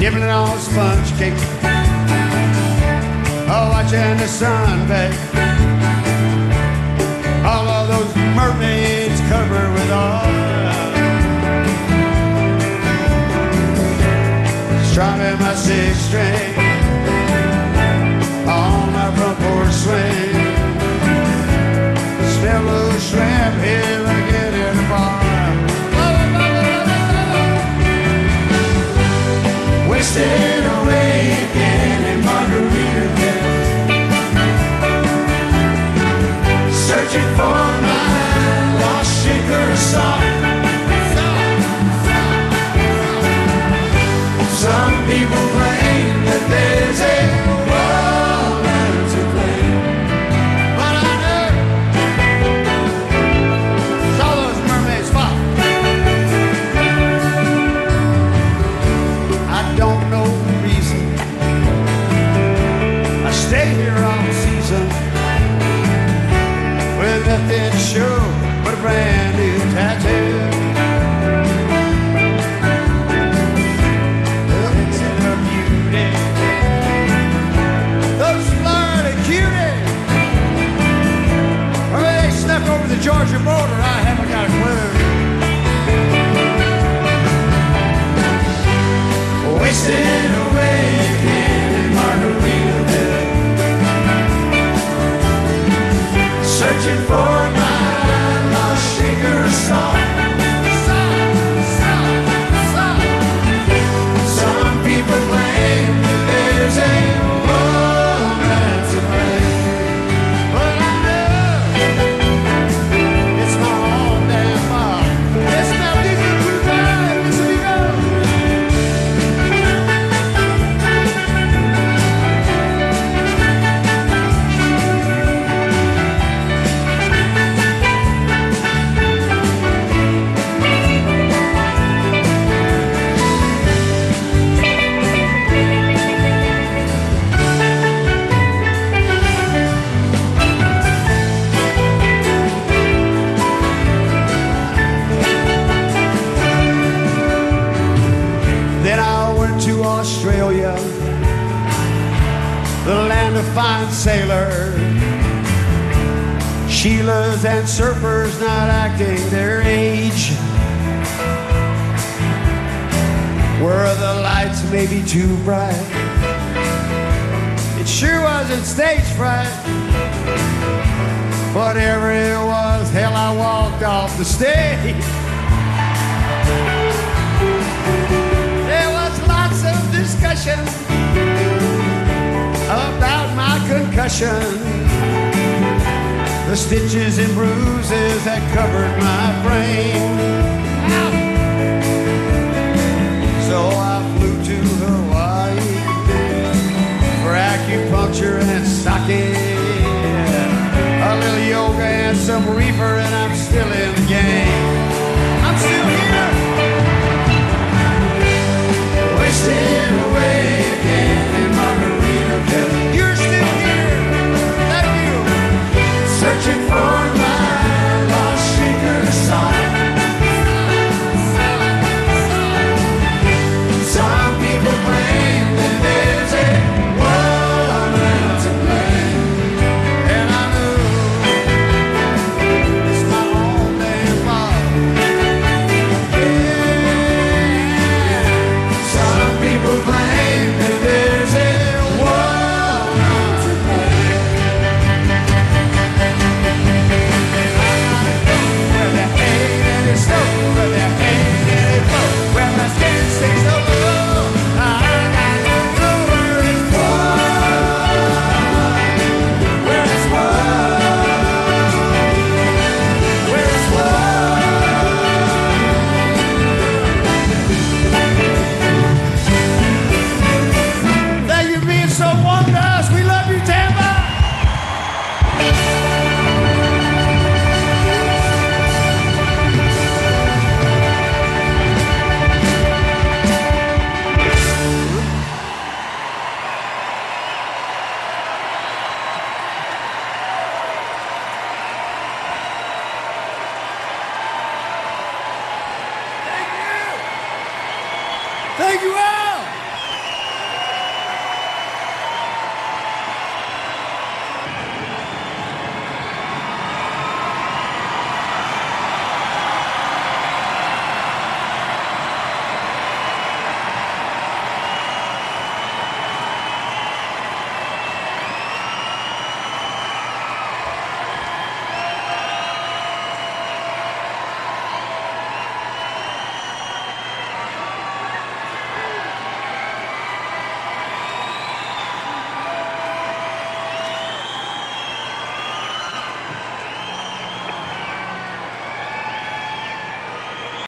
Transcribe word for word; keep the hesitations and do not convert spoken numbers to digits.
nibbling on sponge cake, oh, watching the sun bake. All of those mermaids covered with oil, strumming my six string on my front porch swing. Smell of shrimp here when I get in the bar. Wasted away again in Margaritaville, searching for my lost shaker sock. Some people claim that there's a woman to blame, but I know saw those mermaids fall. I don't know the reason I stay here all season with nothing to show but a brand new tattoo. Over the Georgia border, I haven't got a clue. Wasted away again in Margaritaville, searching for my lost shaker song. Some people claim that there's a woman to blame, but I Australia, the land of fine sailors, Sheilas and surfers not acting their age, where the lights may be too bright. It sure wasn't stage fright. Whatever it was, hell, I walked off the stage. Discussion about my concussion, the stitches and bruises that covered my frame. So I flew to Hawaii for acupuncture and sake, a little yoga and some reefer, and I'm still in the game. I'm still here. Wasted away again in Margaritaville. You're still here. Thank you. Searching for my lost shaker song. Some people claim that there's a woman to blame, and I know it's my own damn fault. People claim that there's a woman to blame, where there ain't any snow, where there ain't any flow, where my skin stays so low. I gotta go where it's warm, where it's warm, where it's so warm to us. We love you, Tampa. Thank you. Thank you all.